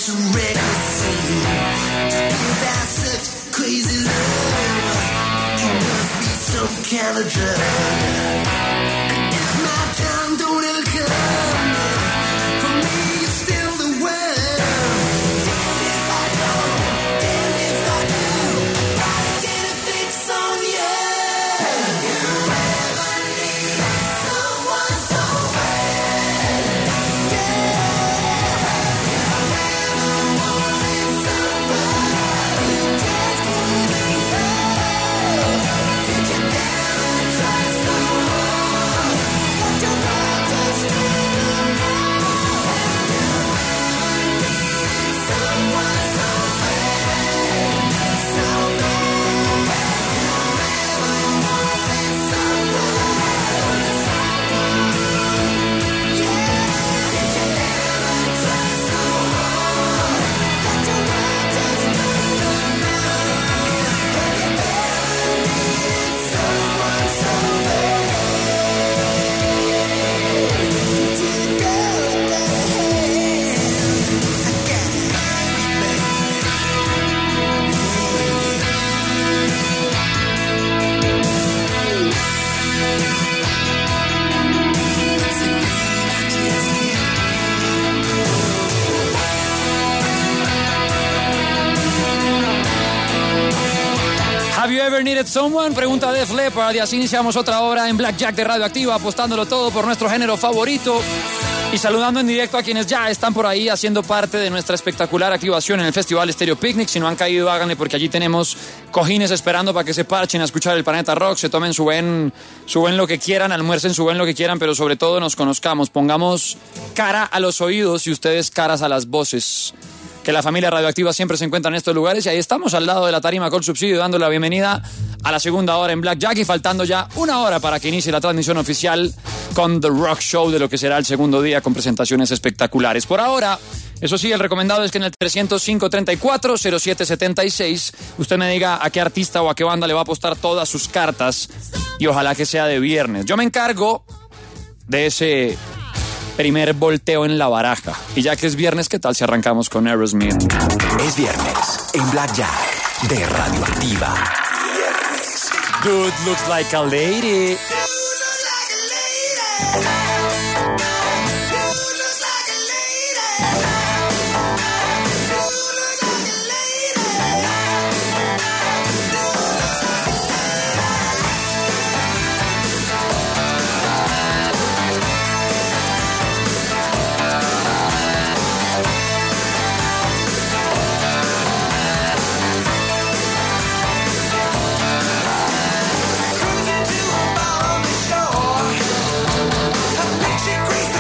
Have you ever needed someone? Pregunta Def Leppard, y así iniciamos otra hora en Blackjack de Radioactiva, apostándolo todo por nuestro género favorito y saludando en directo a quienes ya están por ahí haciendo parte de nuestra espectacular activación en el Festival Stereo Picnic. Si no han caído, háganle, porque allí tenemos cojines esperando para que se parchen a escuchar el Planeta Rock, se tomen su buen lo que quieran, almuercen su buen lo que quieran, pero sobre todo nos conozcamos, pongamos cara a los oídos y ustedes caras a las voces. Que la familia Radioactiva siempre se encuentra en estos lugares, y ahí estamos al lado de la tarima con subsidio, dando la bienvenida a la segunda hora en Blackjack, y faltando ya una hora para que inicie la transmisión oficial con The Rock Show de lo que será el segundo día, con presentaciones espectaculares. Por ahora, eso sí, el recomendado es que en el 305-34-0776 usted me diga a qué artista o a qué banda le va a apostar todas sus cartas, y ojalá que sea de viernes. Yo me encargo de ese primer volteo en la baraja. Y ya que es viernes, ¿qué tal si arrancamos con Aerosmith? Es viernes en Blackjack de Radioactiva. Viernes. Good looks like a lady. Cruising to a bar on the shore, a picture crease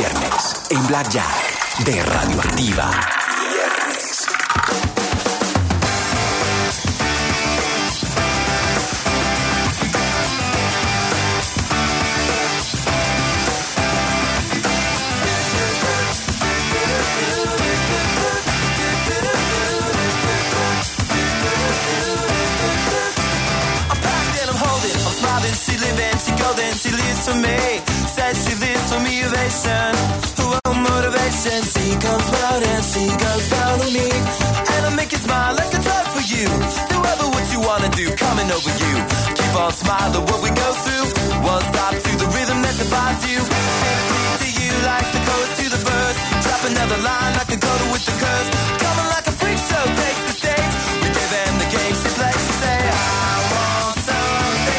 viernes en Blackjack de Radioactiva. Viernes. She living, she golden, she lives for me. Says she lives for me, ovation. Her own motivation. She comes round and she goes down on me. And I make you smile like a drug for you. Do ever what you wanna do, coming over you. Keep on smiling what we go through. One stop to the rhythm that defines you. And it's to you like the chorus to the verse. Drop another line like a coda with the curse. Coming like a freak show, takes the stage. We give them the game she plays. She say, I want something.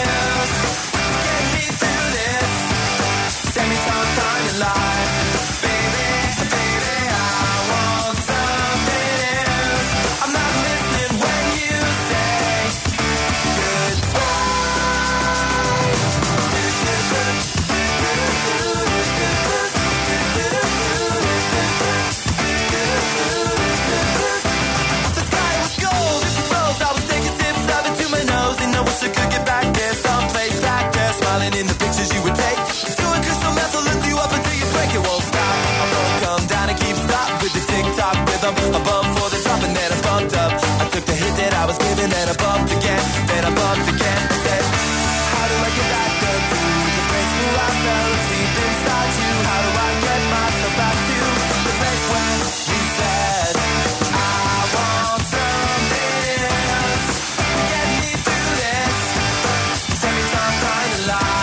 In the pictures you would take, doing crystal meth will lift you up until you break. It won't stop. I won't come down and keep stop with the tick-tock rhythm. I bumped for the top and then I bumped up. I took the hit that I was given, then I bumped again, then I bumped again. I said, how do I get back there to the place where I fell asleep inside you? How do I get myself back to the place where we said, I want something else to get me through this. Send me some kind of life.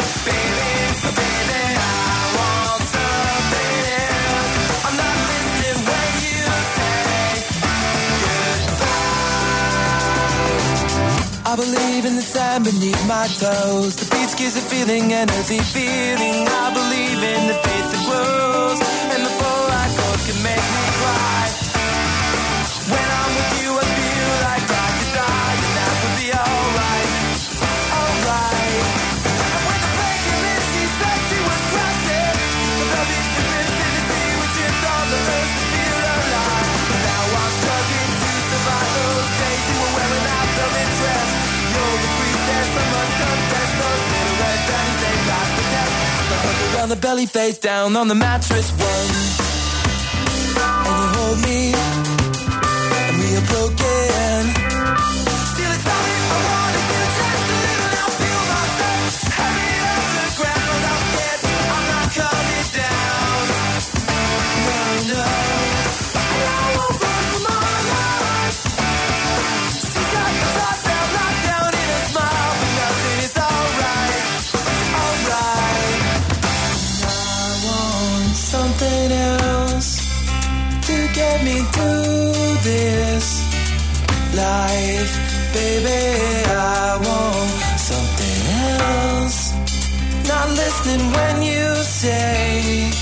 I believe in the sand beneath my toes. The beach gives a feeling, an earthy feeling. I believe in the faith that grows, and the four-I chords can make me cry. When I'm with you, I feel like I could die, and that would be alright, alright. And when the breaking is, she said she was crashing. The velvet ribbons in the sea, which is all the earth to feel alive. But now I'm struggling to survive those days you were wearing out the dress. You're the priestess, I must confess. Those little red panties, they lost the test. So I put around the belly, face down on the mattress one. And you hold me, and we are broken. Still it's all I wanted to just a little. Now feel myself heavy over the ground. I'm scared, I'm not coming down. No, no, I won't run from my life. She's got the toss down, locked down in a smile, but nothing is alright, alright. I want something else to get me through this life, baby. I want something else. Not listening when you say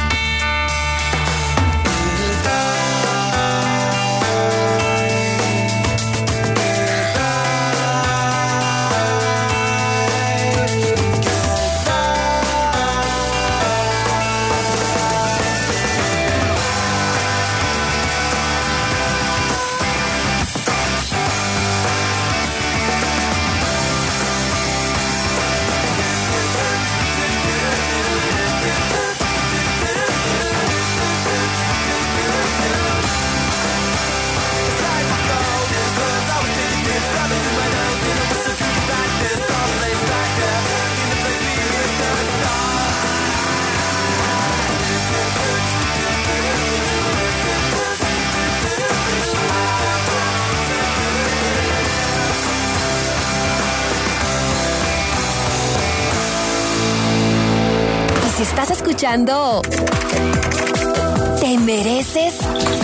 Si estás escuchando, ¿te mereces?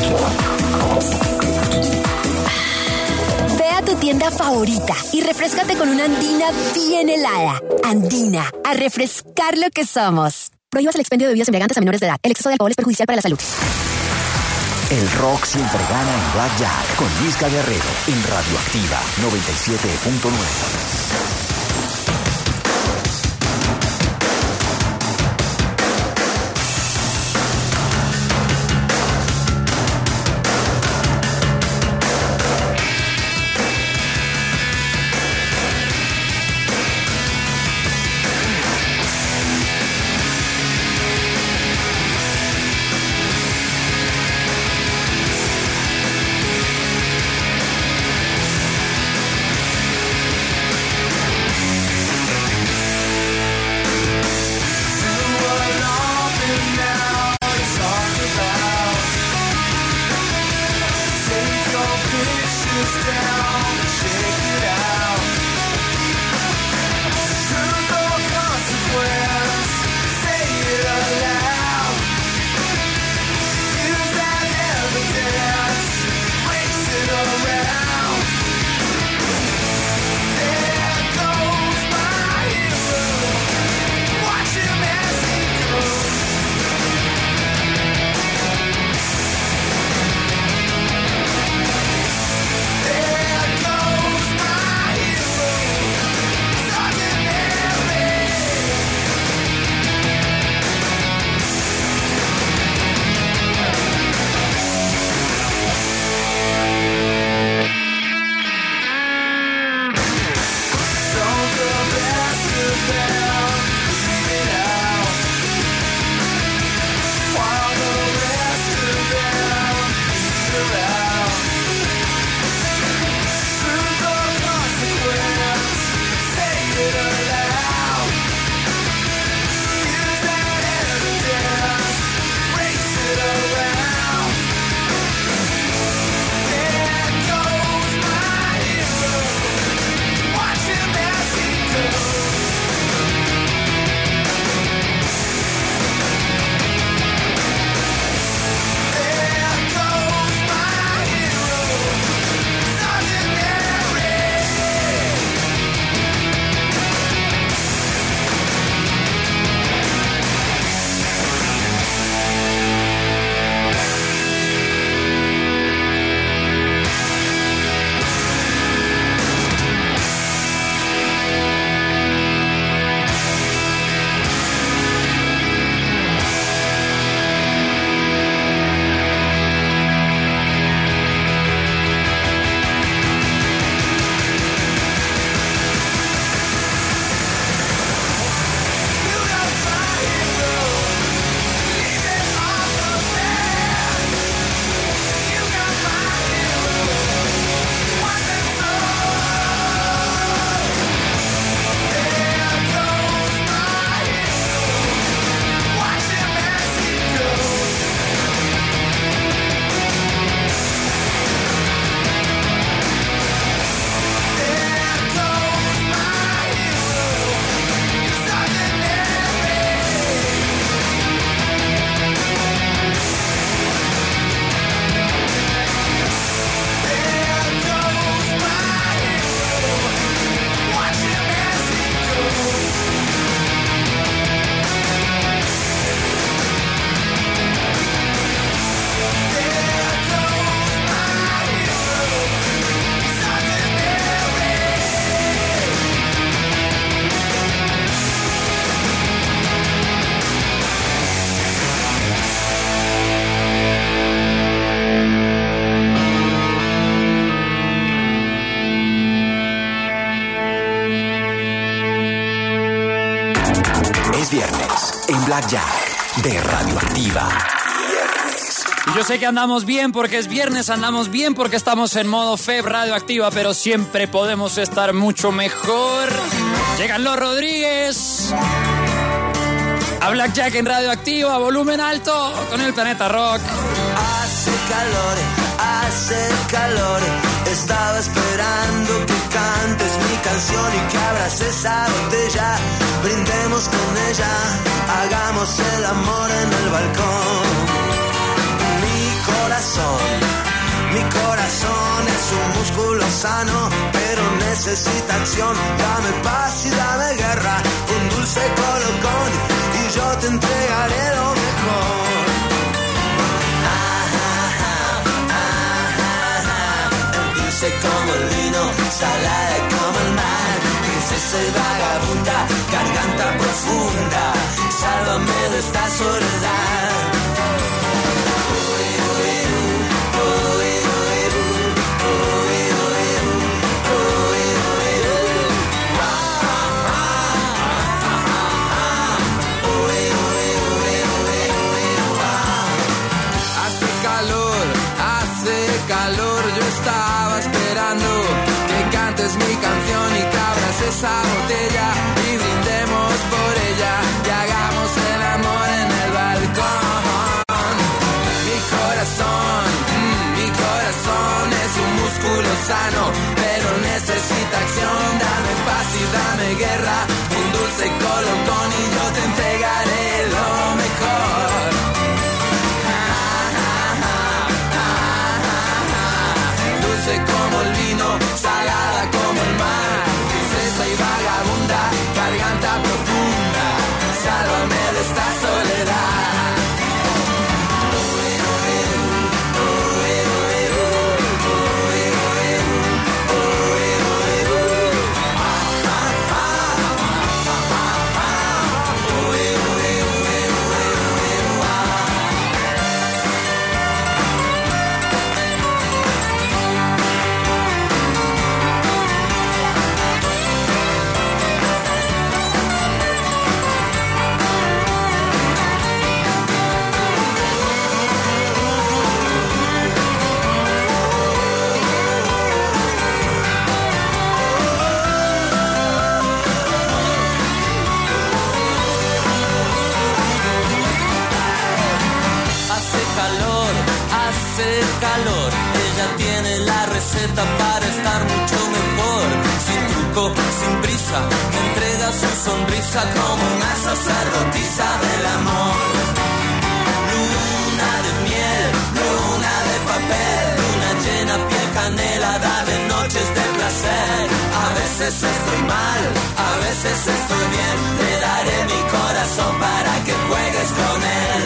Ve a tu tienda favorita y refréscate con una Andina bien helada. Andina, a refrescar lo que somos. Prohíbas el expendio de bebidas embriagantes a menores de edad. El exceso de alcohol es perjudicial para la salud. El rock siempre gana en Blackjack con Luisca Guerrero en Radioactiva 97.9. Blackjack de Radioactiva. Y yo sé que andamos bien porque es viernes, andamos bien porque estamos en modo FEB Radioactiva, pero siempre podemos estar mucho mejor. Llegan los Rodríguez a Blackjack en Radioactiva, volumen alto con el Planeta Rock. Hace calor, estaba esperando que cantes mi canción y que abras esa botella, brindemos con ella, hagamos el amor en el balcón. Mi corazón es un músculo sano, pero necesita acción. Dame paz y dame guerra, un dulce colocón y yo te entregaré lo mejor. Dulce como el vino, salada como el mar, princesa y vagabunda, garganta profunda, sálvame de esta soledad. Estaba esperando que cantes mi canción y que abras esa botella y brindemos por ella y hagamos el amor en el balcón. Mi corazón es un músculo sano, pero necesita acción. Dame paz y dame guerra, un dulce colocón y yo te entregaré lo mejor. Como el vino, salada como el mar, princesa y vagabunda, garganta profunda, sálvame de esta soledad. Calor, ella tiene la receta para estar mucho mejor, sin truco, sin prisa, me entrega su sonrisa como una sacerdotisa del amor. Luna de miel, luna de papel, luna llena, piel canela, dame noches de placer. A veces estoy mal, a veces estoy bien, te daré mi corazón para que juegues con él.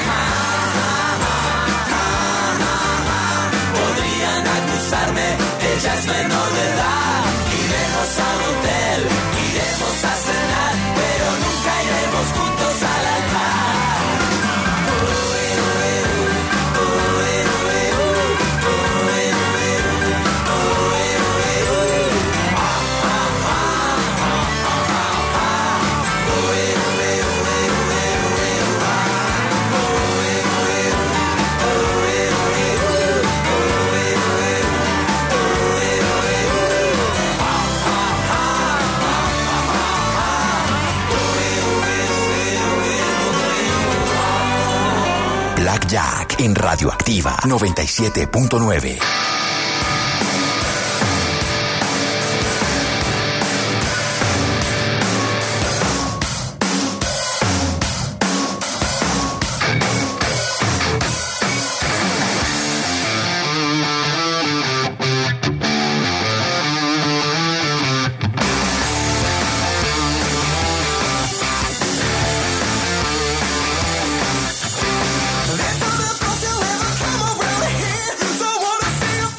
Ella es menor de edad, iremos a un hotel, iremos a cenar, pero nunca iremos juntos al altar. Blackjack en Radioactiva 97.9. Come around here, so I wanna see you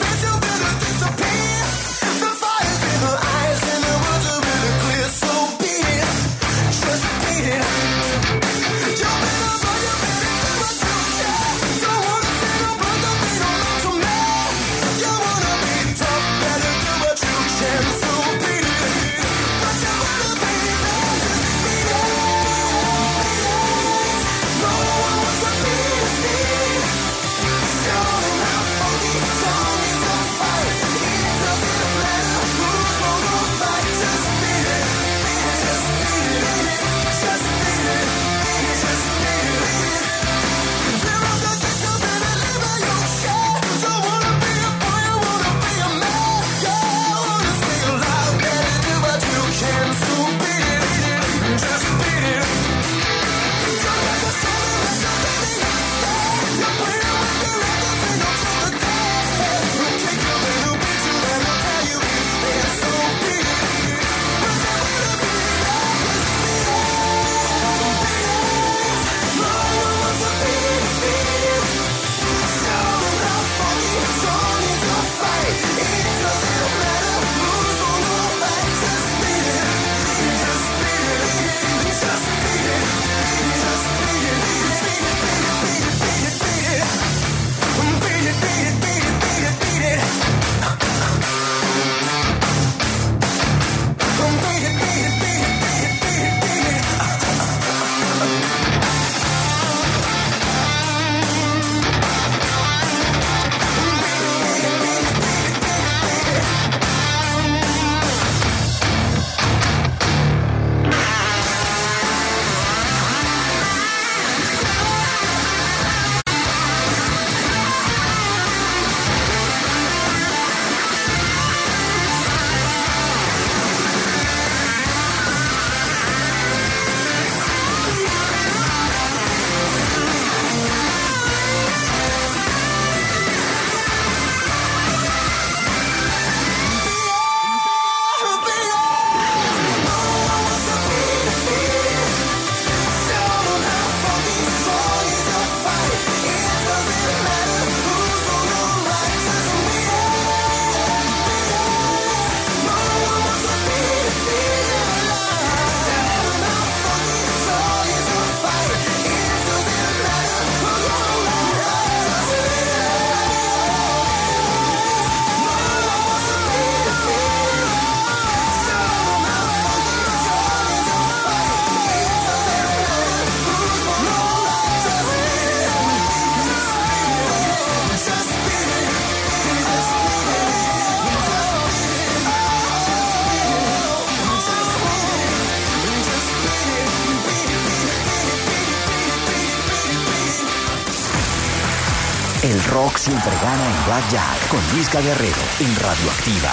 El rock siempre gana en Blackjack con Luisca Guerrero en Radioactiva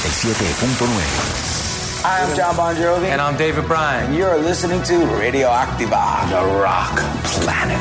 97.9. Hi, I'm John Bon Jovi. And I'm David Bryan. And you're listening to Radioactiva, the rock planet.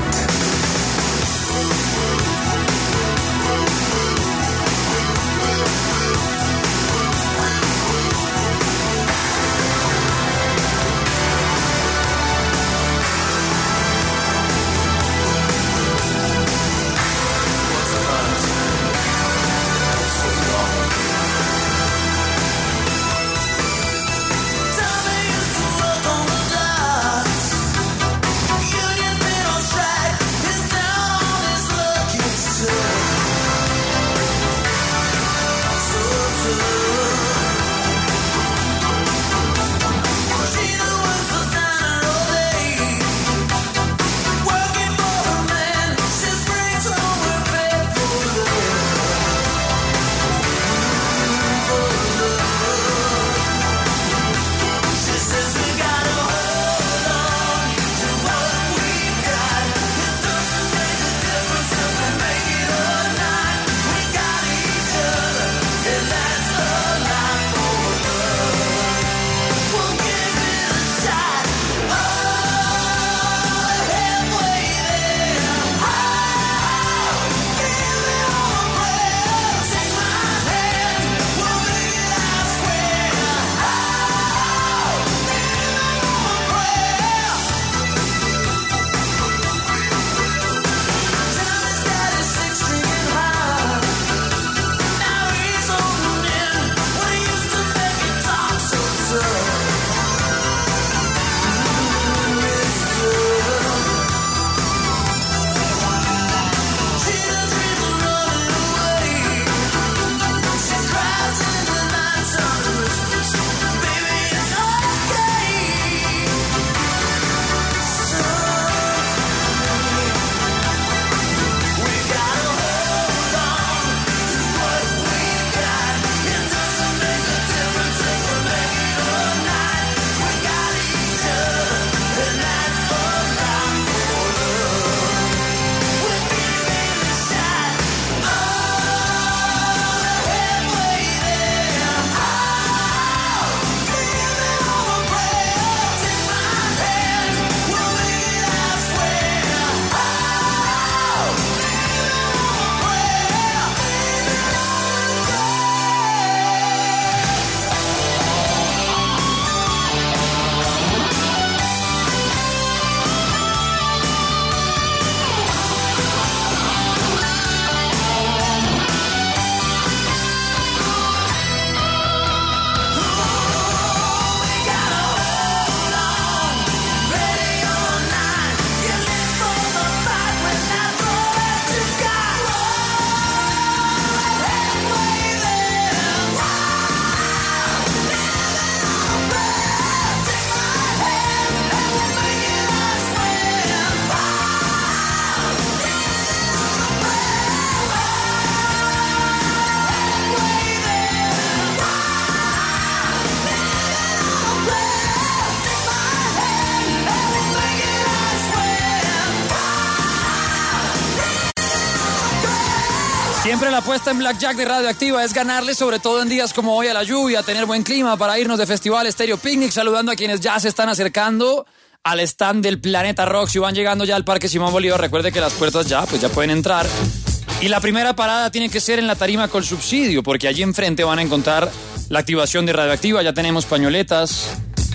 Siempre la apuesta en Blackjack de Radioactiva es ganarle, sobre todo en días como hoy, a la lluvia, tener buen clima para irnos de festival Stereo Picnic, saludando a quienes ya se están acercando al stand del Planeta Rock. Si van llegando ya al Parque Simón Bolívar, recuerde que las puertas ya pueden entrar. Y la primera parada tiene que ser en la tarima con subsidio, porque allí enfrente van a encontrar la activación de Radioactiva. Ya tenemos pañoletas,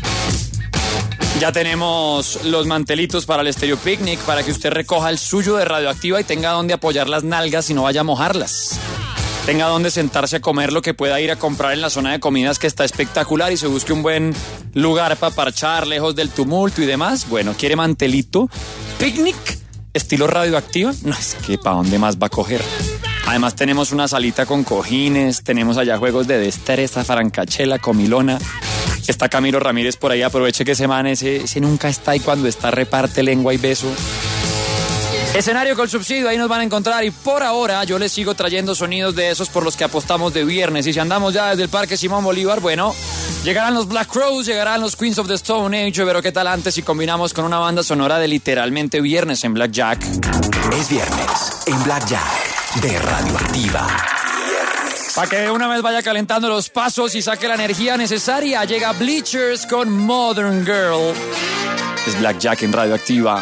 ya tenemos los mantelitos para el Stereo Picnic, para que usted recoja el suyo de Radioactiva y tenga donde apoyar las nalgas y no vaya a mojarlas. Tenga donde sentarse a comer lo que pueda ir a comprar en la zona de comidas, que está espectacular, y se busque un buen lugar para parchar, lejos del tumulto y demás. Bueno, ¿quiere mantelito? ¿Picnic? ¿Estilo Radioactiva? No, es que ¿para dónde más va a coger? Además tenemos una salita con cojines, tenemos allá juegos de destreza, francachela, comilona. Está Camilo Ramírez por ahí, aproveche que ese man, ese nunca está, y cuando está reparte lengua y beso. Escenario con subsidio, ahí nos van a encontrar, y por ahora yo les sigo trayendo sonidos de esos por los que apostamos de viernes. Y si andamos ya desde el Parque Simón Bolívar, bueno, llegarán los Black Crowes, llegarán los Queens of the Stone Age, pero qué tal antes si combinamos con una banda sonora de literalmente viernes en Blackjack. Es viernes en Blackjack. de Radioactiva. Para que de una vez vaya calentando los pasos y saque la energía necesaria, llega Bleachers con Modern Girl. Es Blackjack en Radioactiva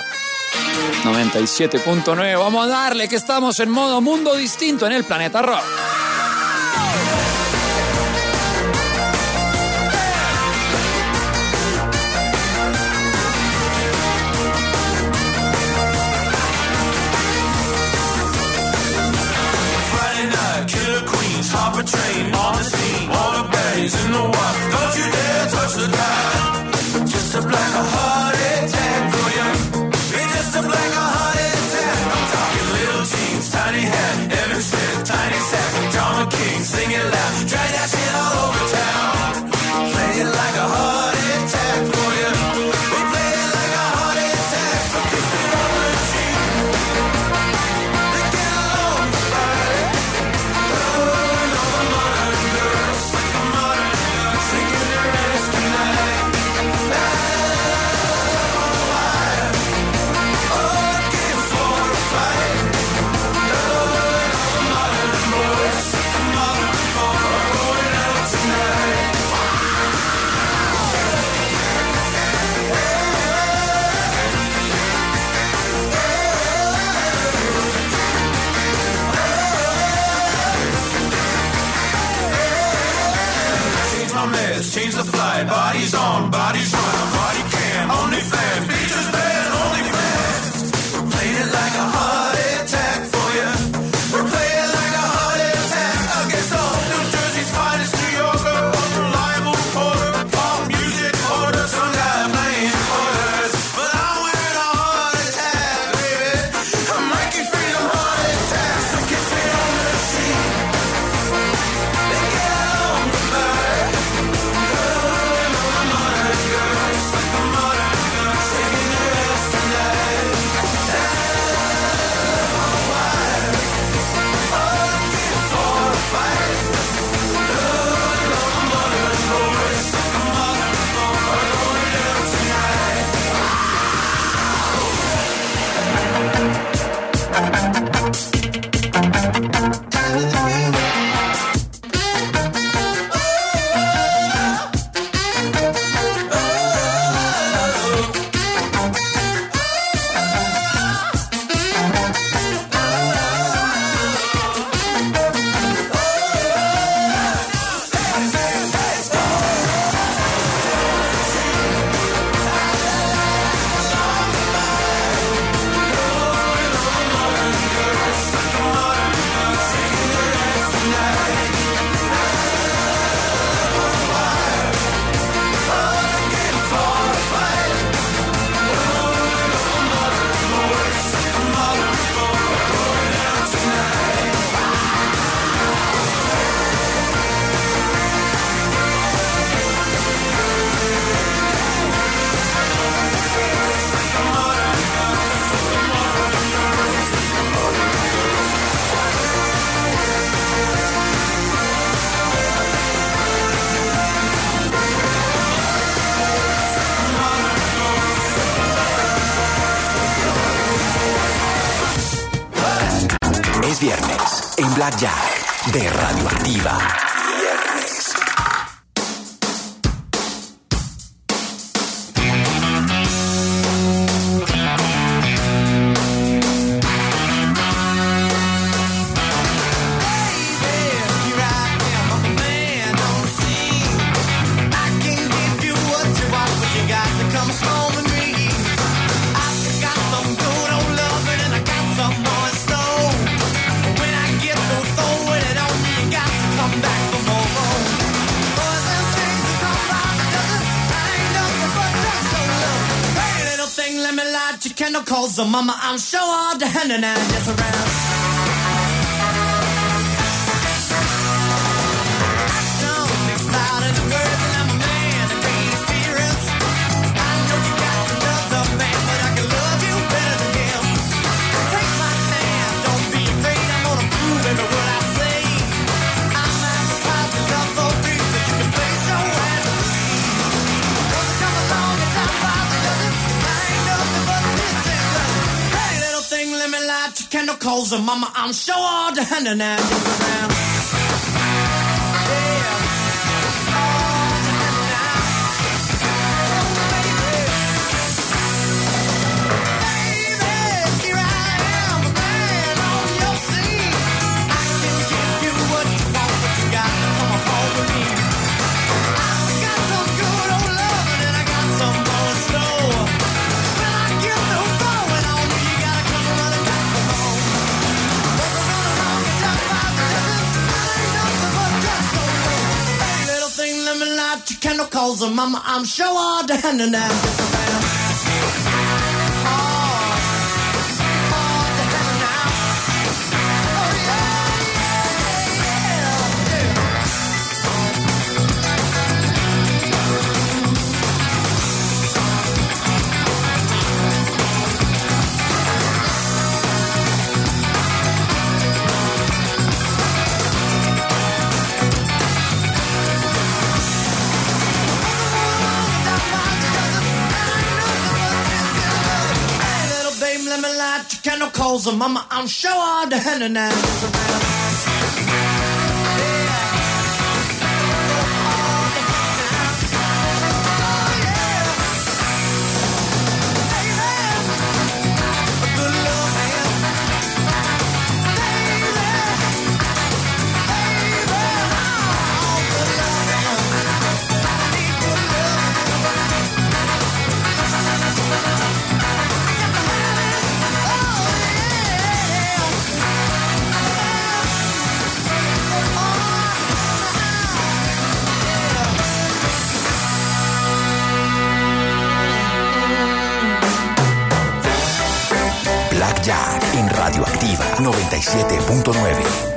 97.9. Vamos a darle que estamos en modo mundo distinto en el planeta rock. Hop a train on the scene, all the baddies in the water. Don't you dare touch the dial. Just a black heart attack for you. It's just a black heart attack. I'm talking little jeans, tiny hat, every step, tiny sack. Drama king, sing it loud, drag that shit all over town. Play it like a heart attack for you. We play it like a heart attack. So kiss it on the cheek. They get along right. Change the flight, bodies on, bodies on, body cam, only fans, features band, only fans. We're playing it like a heart attack for you. We're playing it like a heart attack against all New Jersey's finest New Yorker, unreliable reporter, pop music order, some guy playing quarters. But I'm wearing a heart attack, baby. I'm Mikey Freedom heart attack, so kiss me on the cheek. They get along right. Es viernes en Blackjack de Radioactiva. Viernes. Candle calls the mama, I'm sure all the hand and I just around. Action speaks louder than words, and I'm a man of great experience. I know you got to love the man, but I can love you better than him. Take my hand, don't be afraid, I'm gonna prove every word I say. I'm advertising love for free, so you can place your hand on me. Don't come along and stop by the others. I ain't nothing but this. Hey, little thing, let me lie. light your candle calls and mama, I'm sure all the hand and hand around. Candle calls her mama, I'm sure all the hand and hand is around. Candle calls her mama, I'm sure all the hand and hand is around. Jack en Radioactiva 97.9.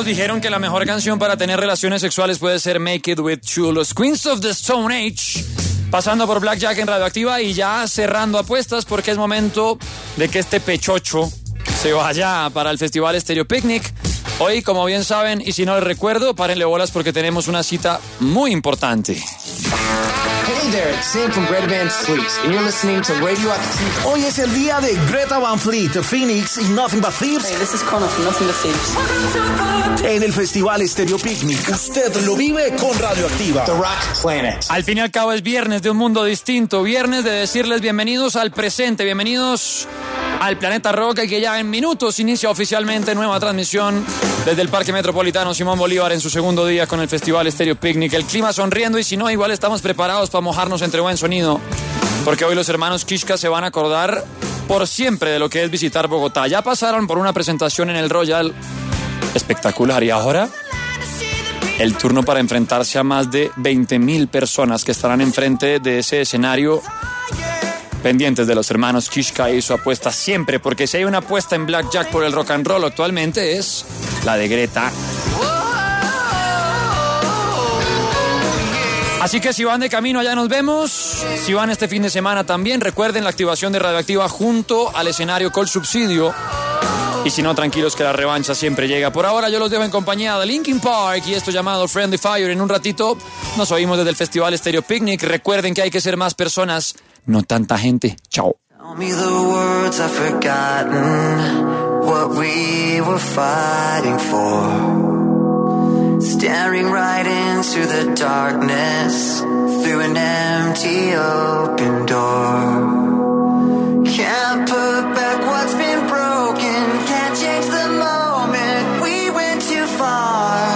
dijeron que la mejor canción para tener relaciones sexuales puede ser Make It With You. Los Queens of the Stone Age, pasando por Blackjack en Radioactiva y ya cerrando apuestas porque es momento de que este pechocho se vaya para el Festival Stereo Picnic. Hoy, como bien saben, y si no les recuerdo, párenle bolas porque tenemos una cita muy importante. Hey there, it's Sam from Greta Van Fleet, and you're listening to Radioactive. Hoy es el día de Greta Van Fleet, Phoenix y Nothing But Thieves. Hey, this is Connor from Nothing But Thieves. En el Festival Stereo Picnic, usted lo vive con Radioactiva. The Rock Planet. Al fin y al cabo es viernes de un mundo distinto, viernes de decirles bienvenidos al presente, bienvenidos al Planeta Rock, y que ya en minutos inicia oficialmente nueva transmisión desde el Parque Metropolitano Simón Bolívar en su segundo día con el Festival Stereo Picnic. El clima sonriendo y si no, igual estamos preparados para mojarnos entre buen sonido, porque hoy los hermanos Kishka se van a acordar por siempre de lo que es visitar Bogotá. Ya pasaron por una presentación en el Royal espectacular y ahora el turno para enfrentarse a más de 20,000 personas que estarán enfrente de ese escenario, pendientes de los hermanos Kishka y su apuesta siempre, porque si hay una apuesta en Blackjack por el rock and roll actualmente es la de Greta. Así que si van de camino allá nos vemos, si van este fin de semana también, recuerden la activación de Radioactiva junto al escenario Col Subsidio, y si no, tranquilos que la revancha siempre llega. Por ahora yo los dejo en compañía de Linkin Park y esto llamado Friendly Fire. En un ratito nos oímos desde el Festival Stereo Picnic. Recuerden que hay que ser más personas, no tanta gente. Chao. Tell me the words I've forgotten, what we were fighting for. Staring right into the darkness, through an empty open door. Can't put back what's been broken, can't change the moment, we went too far.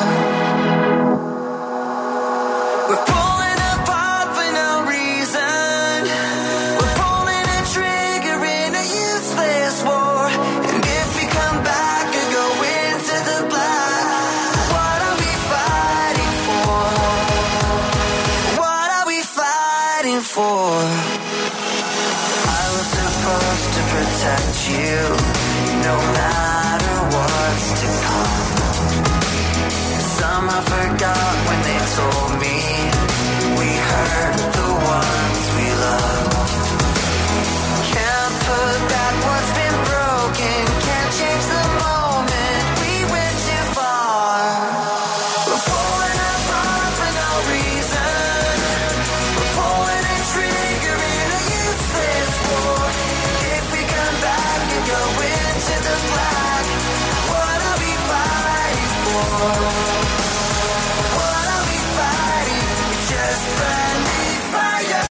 We're pulling apart for no reason, we're pulling a trigger in a useless war. And if we come back and go into the black, what are we fighting for? What are we fighting for? I was supposed to protect you, no matter what's to come. Some I forgot when they told me we hurt the ones we love. Can't put back what's been broken, can't change the moment, we went too far. We're pulling apart for no reason, we're pulling a trigger in a useless war. If we come back and go into the black, what are we fighting for? What are we fighting? It's just friendly fire.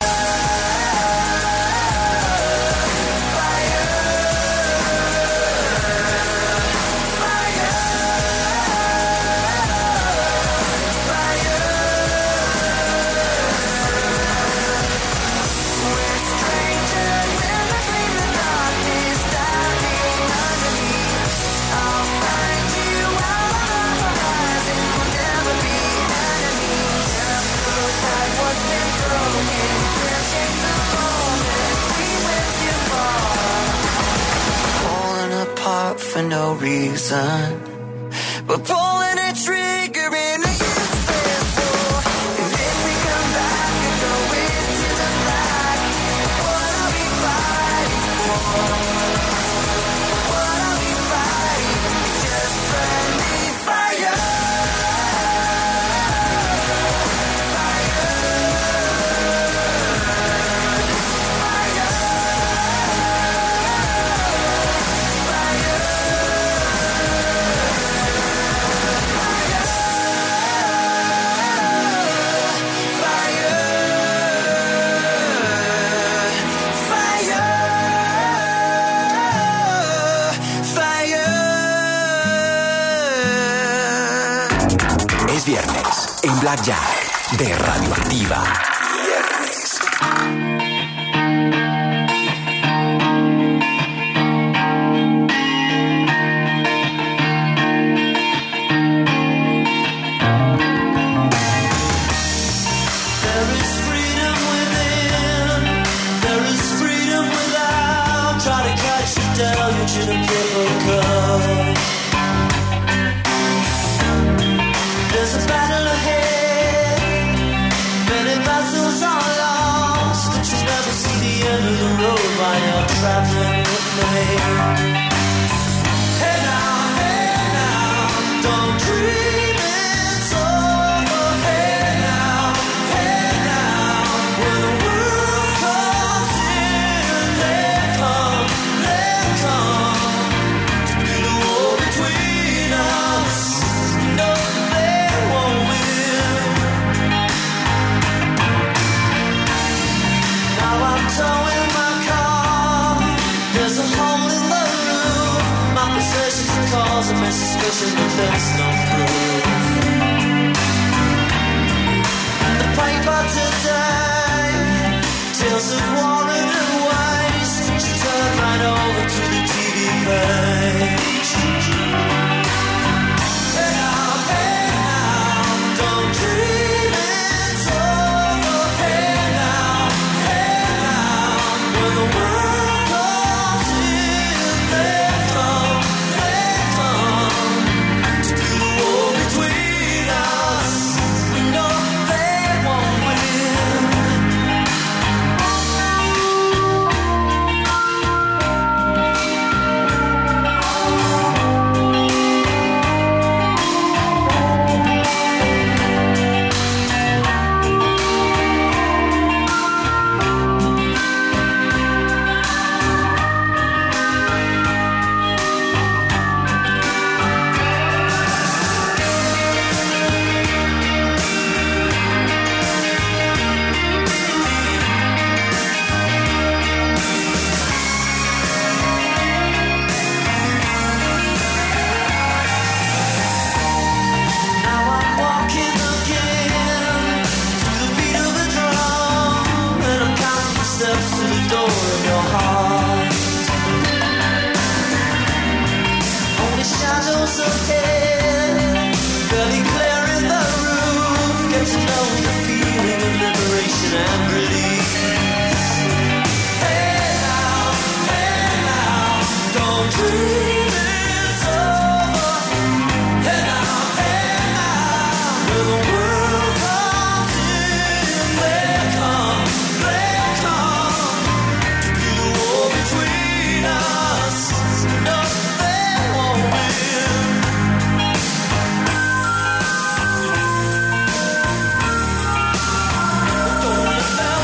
We're strangers in between the darkness, standing underneath. I'll find you out on the horizon, we'll never be enemies. Can't put back what's been broken, can't change the moment, we went too far. Pulling apart for no reason, we're pulling a trigger in a useless war. And if we come back and go into the black, what are we fighting for? What are we fighting? It's just friendly fire. Es viernes en Blackjack de Radioactiva. Viernes. There is freedom within, there is freedom without. Try to catch you down, you should have given up. a mess, especially when there's no proof. The paper today, tales of war and waste. She turned right over to the TV page. Hey now, don't dream it's over. Hey now, when the world comes in, they come to do the war between us. We know they won't win. Now I'm walking again to the beat of a drum, and I'm counting the steps to the door of your heart. Only shadows ahead, barely clearing the roof. Get to know the feeling of liberation and release. Hey now, don't dream it's over. Hey now, when the world comes in, they come to be the war between us. No, they won't win. Don't let them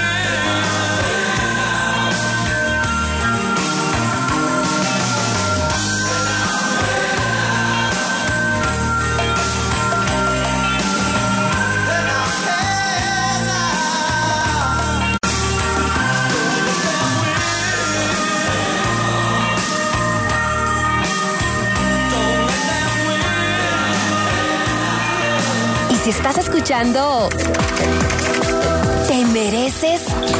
Y si estás escuchando, ¿te mereces?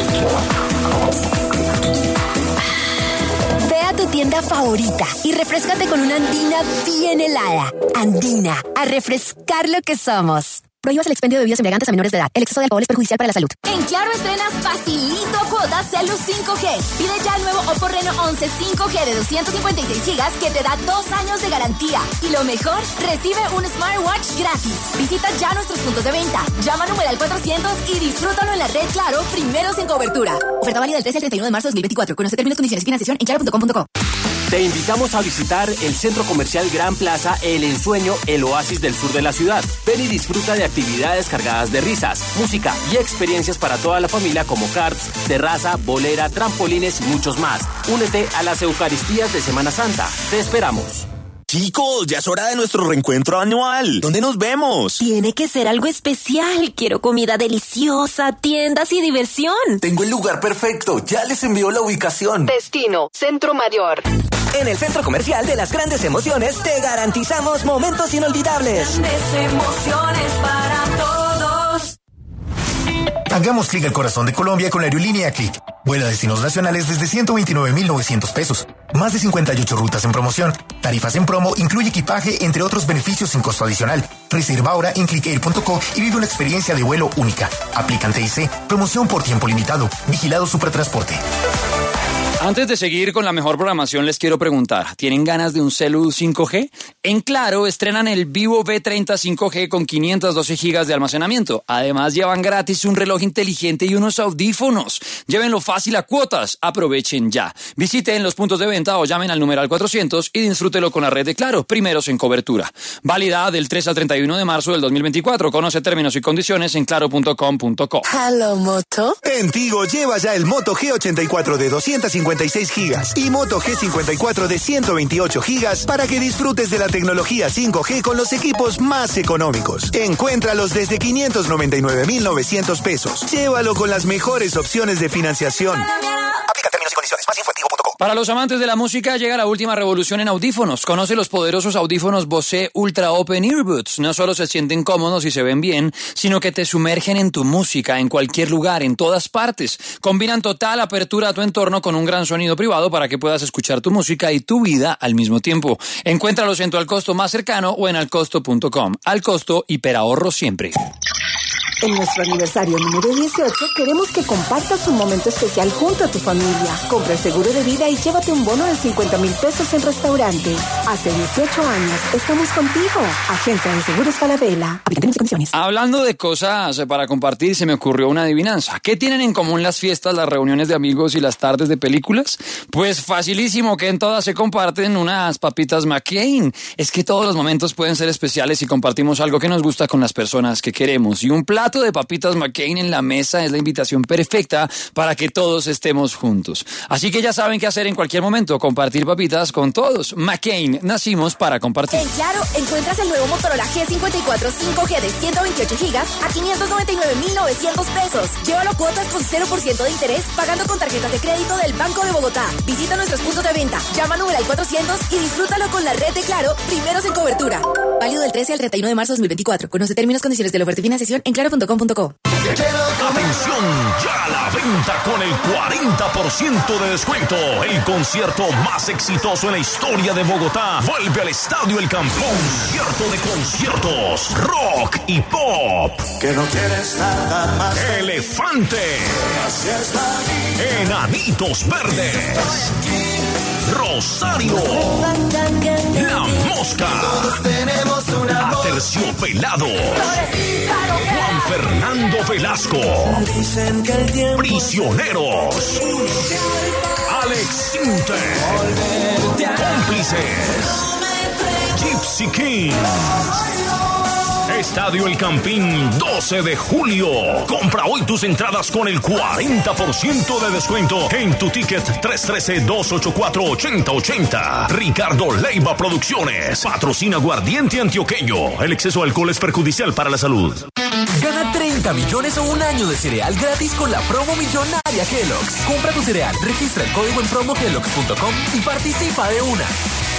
Ve a tu tienda favorita y refréscate con una Andina bien helada. Andina, a refrescar lo que somos. Prohíbas el expendio de bebidas embriagantes a menores de edad. El exceso de alcohol es perjudicial para la salud. En Claro estrenas facilito cuotas Celus 5G. Pide ya el nuevo Oppo Reno 11 5G de 256 GB que te da 2 años de garantía. Y lo mejor, recibe un smartwatch gratis. Visita ya nuestros puntos de venta. Llama al numeral 400 y disfrútalo en la red Claro, primeros en cobertura. Oferta válida del 13 al 31 de marzo de 2024. Conoce términos, condiciones y financiación en claro.com.co. Te invitamos a visitar el Centro Comercial Gran Plaza El Ensueño, el oasis del sur de la ciudad. Ven y disfruta de actividades cargadas de risas, música y experiencias para toda la familia como karts, terraza, bolera, trampolines y muchos más. Únete a las Eucaristías de Semana Santa. Te esperamos. Chicos, ya es hora de nuestro reencuentro anual. ¿Dónde nos vemos? Tiene que ser algo especial. Quiero comida deliciosa, tiendas y diversión. Tengo el lugar perfecto. Ya les envío la ubicación. Destino, Centro Mayor. En el Centro Comercial de las Grandes Emociones te garantizamos momentos inolvidables. Grandes emociones para todos. Hagamos clic al corazón de Colombia con la aerolínea Clic. Vuela a destinos nacionales desde 129,900 pesos. Más de 58 rutas en promoción. Tarifas en promo, incluye equipaje, entre otros beneficios sin costo adicional. Reserva ahora en clicair.co y vive una experiencia de vuelo única. Aplican TIC. Promoción por tiempo limitado. Vigilado Supertransporte. Antes de seguir con la mejor programación, les quiero preguntar, ¿tienen ganas de un celu 5G? En Claro, estrenan el Vivo V30 5G con 512 GB de almacenamiento. Además, llevan gratis un reloj inteligente y unos audífonos. Llévenlo fácil a cuotas. Aprovechen ya. Visiten los puntos de venta o llamen al numeral 400 y disfrútelo con la red de Claro, primeros en cobertura. Válida del 3 al 31 de marzo del 2024. Conoce términos y condiciones en claro.com.co. Hello, Moto. En Tigo lleva ya el Moto G84 de 256 GB y Moto G54 de 128 GB para que disfrutes de la tecnología 5G con los equipos más económicos. Encuéntralos desde 599,900 pesos. Llévalo con las mejores opciones de financiación. Aplica términos y condiciones. Más info en tigo.co. Para los amantes de la música llega la última revolución en audífonos. Conoce los poderosos audífonos Bose Ultra Open Earbuds. No solo se sienten cómodos y se ven bien, sino que te sumergen en tu música, en cualquier lugar, en todas partes. Combinan total apertura a tu entorno con un gran sonido privado para que puedas escuchar tu música y tu vida al mismo tiempo. Encuéntralos en tu Alcosto más cercano o en alcosto.com. Alcosto, hiperahorro siempre. En nuestro aniversario número 18 queremos que compartas un momento especial junto a tu familia. Compra el seguro de vida y llévate un bono de 50,000 pesos en restaurantes. Hace 18 años estamos contigo. Agencia de Seguros Falabella. Aplican y condiciones. Hablando de cosas para compartir, se me ocurrió una adivinanza. ¿Qué tienen en común las fiestas, las reuniones de amigos y las tardes de películas? Pues facilísimo, que en todas se comparten unas papitas McCain. Es que todos los momentos pueden ser especiales si compartimos algo que nos gusta con las personas que queremos. Y un plato de papitas McCain en la mesa es la invitación perfecta para que todos estemos juntos. Así que ya saben qué hacer en cualquier momento, compartir papitas con todos. McCain, nacimos para compartir. En Claro, encuentras el nuevo Motorola G54 5G de 128 GB a 599,900 pesos. Llévalo cuotas con 0% de interés, pagando con tarjetas de crédito del Banco de Bogotá. Visita nuestros puntos de venta, llama numeral 400 y disfrútalo con la red de Claro, primeros en cobertura. Válido del 13 al 31 de marzo de 2024. Conoce términos, condiciones de la oferta y financiación en claro.com.co. Atención, ya a la venta con el 40% de descuento. El concierto más exitoso en la historia de Bogotá vuelve al Estadio El Campín. Concierto de conciertos, rock y pop. Que no quieres nada más. Elefante. Enanitos Verdes. Rosario. La Mosca. Aterciopelado. Juan Fernando Velasco. Prisioneros. Alex Sinter. Cómplices. Gypsy Kings. Estadio El Campín, 12 de julio. Compra hoy tus entradas con el 40% de descuento en tu ticket 313-284-8080. Ricardo Leiva Producciones. Patrocina Aguardiente Antioqueño. El exceso de alcohol es perjudicial para la salud. Gana 30 millones o un año de cereal gratis con la promo millonaria Kellogg's. Compra tu cereal, registra el código en promokellogg's.com y participa de una.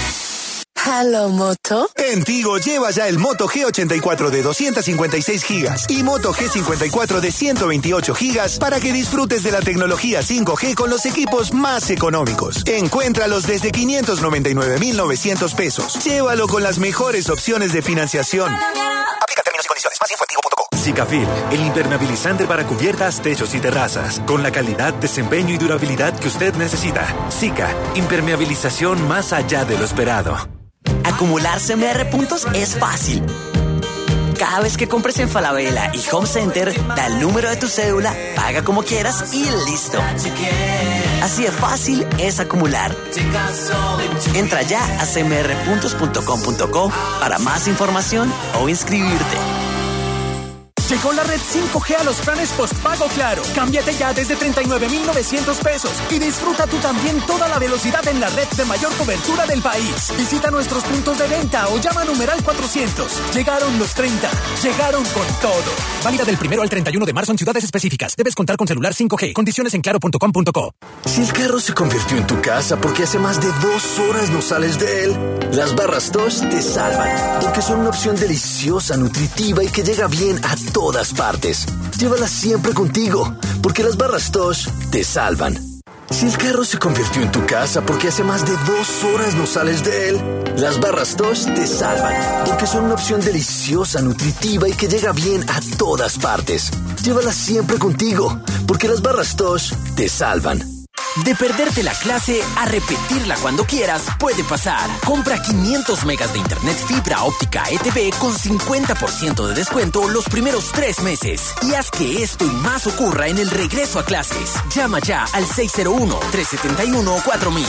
¿Halo Moto? En Tigo lleva ya el Moto G84 de 256 gigas y Moto G54 de 128 gigas para que disfrutes de la tecnología 5G con los equipos más económicos. Encuéntralos desde 599,900 pesos. Llévalo con las mejores opciones de financiación. Aplica términos y condiciones. Más info en tigo.com. Sikafil, el impermeabilizante para cubiertas, techos y terrazas, con la calidad, desempeño y durabilidad que usted necesita. Sika, impermeabilización más allá de lo esperado. Acumular CMR puntos es fácil. Cada vez que compres en Falabella y Home Center, da el número de tu cédula, paga como quieras y listo. Así de fácil es acumular. Entra ya a cmrpuntos.com.co para más información o inscribirte. Llegó la red 5G a los planes postpago Claro. Cámbiate ya desde 39,900 pesos y disfruta tú también toda la velocidad en la red de mayor cobertura del país. Visita nuestros puntos de venta o llama a numeral 400. Llegaron los 30. Llegaron con todo. Válida del 1 al 31 de marzo en ciudades específicas. Debes contar con celular 5G. Condiciones en claro.com.co. Si el carro se convirtió en tu casa porque hace más de 2 horas no sales de él, las barras Tosh te salvan. Porque son una opción deliciosa, nutritiva y que llega bien a todas partes. Llévalas siempre contigo, porque las barras Tosh te salvan. Si el carro se convirtió en tu casa porque hace más de 2 horas no sales de él, las barras Tosh te salvan. Porque son una opción deliciosa, nutritiva y que llega bien a todas partes. Llévalas siempre contigo, porque las barras Tosh te salvan. De perderte la clase a repetirla cuando quieras puede pasar. Compra 500 megas de internet fibra óptica ETV con 50% de descuento los primeros 3 meses. Y haz que esto y más ocurra en el regreso a clases. Llama ya al 601-371-4000.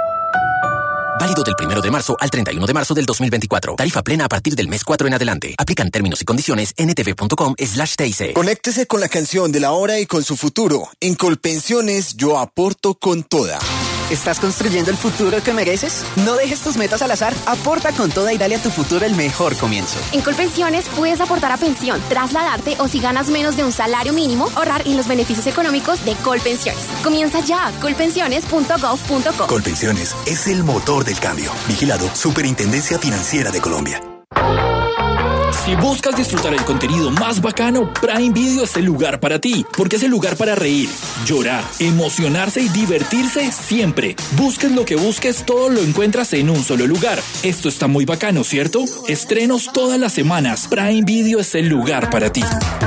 Válido del 1 de marzo al 31 de marzo del 2024. Tarifa plena a partir del mes 4 en adelante. Aplican términos y condiciones en ntv.com/TIC. Conéctese con la canción de la hora y con su futuro. En Colpensiones yo aporto con toda. ¿Estás construyendo el futuro que mereces? No dejes tus metas al azar. Aporta con toda y dale a tu futuro el mejor comienzo. En Colpensiones puedes aportar a pensión, trasladarte o si ganas menos de un salario mínimo, ahorrar en los beneficios económicos de Colpensiones. Comienza ya, colpensiones.gov.co. Colpensiones es el motor del cambio. Vigilado Superintendencia Financiera de Colombia. Si buscas disfrutar el contenido más bacano, Prime Video es el lugar para ti, porque es el lugar para reír, llorar, emocionarse y divertirse siempre. Busques lo que busques, todo lo encuentras en un solo lugar. Esto está muy bacano, ¿cierto? Estrenos todas las semanas. Prime Video es el lugar para ti.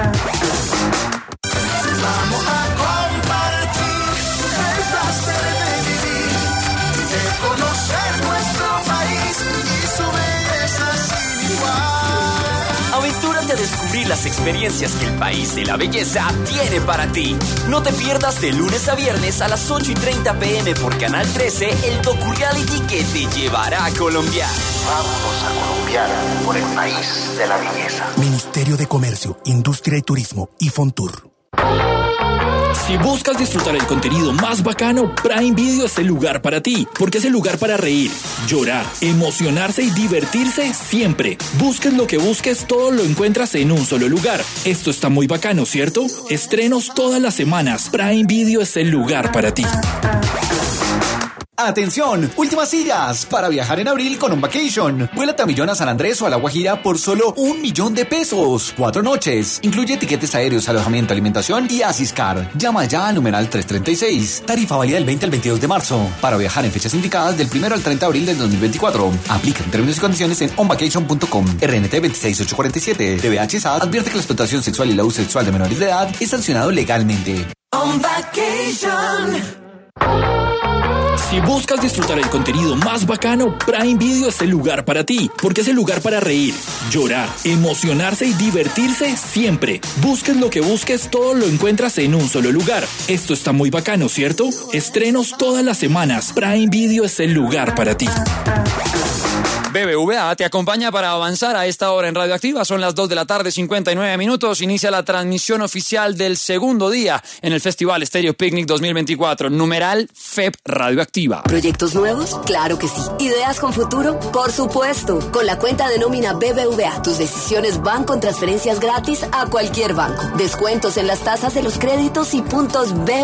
Descubrir las experiencias que el país de la belleza tiene para ti. No te pierdas de lunes a viernes a las 8:30 p.m. por Canal 13 el docu-reality que te llevará a Colombia. Vamos a colombiar por el país de la belleza. Ministerio de Comercio, Industria y Turismo y Fontur. Si buscas disfrutar el contenido más bacano, Prime Video es el lugar para ti, porque es el lugar para reír, llorar, emocionarse y divertirse siempre. Busques lo que busques, todo lo encuentras en un solo lugar. Esto está muy bacano, ¿cierto? Estrenos todas las semanas. Prime Video es el lugar para ti. ¡Atención! Últimas sillas para viajar en abril con On Vacation. Vuélate a Millón, a San Andrés o a La Guajira por solo $1.000.000. 4 noches. Incluye tiquetes aéreos, alojamiento, alimentación y Asiscar. Llama ya al numeral 336. Tarifa válida del 20 al 22 de marzo. Para viajar en fechas indicadas del 1 al 30 de abril del 2024. Aplican términos y condiciones en onvacation.com. RNT 26847. TVH SAT advierte que la explotación sexual y el abuso sexual de menores de edad es sancionado legalmente. On Vacation. Si buscas disfrutar el contenido más bacano, Prime Video es el lugar para ti, porque es el lugar para reír, llorar, emocionarse y divertirse siempre. Busques lo que busques, todo lo encuentras en un solo lugar. Esto está muy bacano, ¿cierto? Estrenos todas las semanas. Prime Video es el lugar para ti. BBVA te acompaña para avanzar a esta hora en Radioactiva. Son las 2 de la tarde, 59 minutos. Inicia la transmisión oficial del segundo día en el Festival Stereo Picnic 2024. Numeral FEP Radioactiva. ¿Proyectos nuevos? Claro que sí. ¿Ideas con futuro? Por supuesto. Con la cuenta de nómina BBVA, tus decisiones van con transferencias gratis a cualquier banco. Descuentos en las tasas de los créditos y puntos BBVA.